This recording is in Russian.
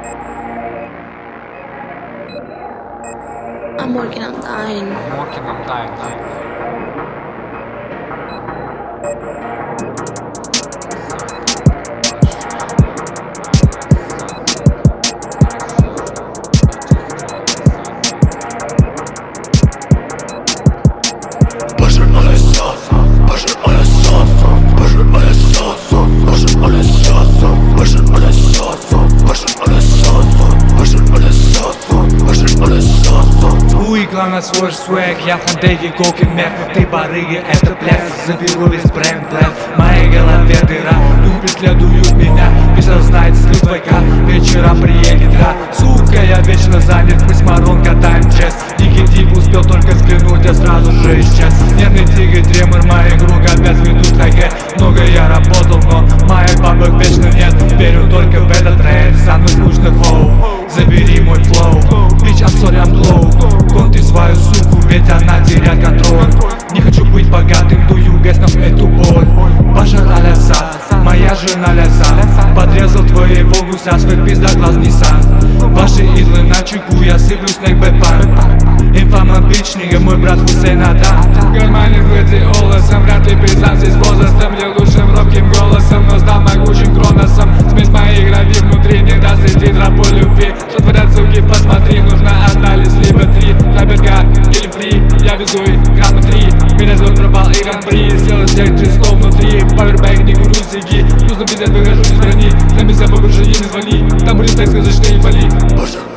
I'm working on dying. I'm working on dying. Уикла на свой свек, я фантеки, коки, мех. Ты барыги, это пляс, заберу весь бренд, блэк. В моей голове дыра, дух преследуют меня. Бессознательно слив двойка, вечером приедет ра. Сука, я вечно занят, мы с Марон катаем чест. Дикий тип успел только взглянуть, я сразу же исчез. Нервный тигр, тремор, моих рук опять ведут хаге. Много я работал, но моих бабок вечно нет. Верю только в этот рэп, самый скучный флоу. Забери мой флоу, bitch, I'm sorry, I'm low. Конти свою суку, ведь она теряет контроль. Не хочу быть богатым, дую гэс нам эту боль. Башар аляса, моя жена ляса. Подрезал твоего гуся, свой пиздоглаз Ниссан. Ваши идлы на чеку, я сыплю снег бэпан. Инфама бич, нига, мой брат Хусейн Адам. Кармане вроде олосом, вряд ли признам здесь возрастом. Я лучшим робким голосом, но стал могучим кроносом. Смесь моей крови внутри не даст идти тропой любви. Что творят суки, посмотри, нужна анализ, либо три. Таберга или фри, я везу их грамма 3. Меня зовут пропал и гран-при, сделал всех число внутри. Павербэк, не курю сиги, вкусно пиздец, выхожу из брони. На место побольше не звони, там будет так сказать, что не вали.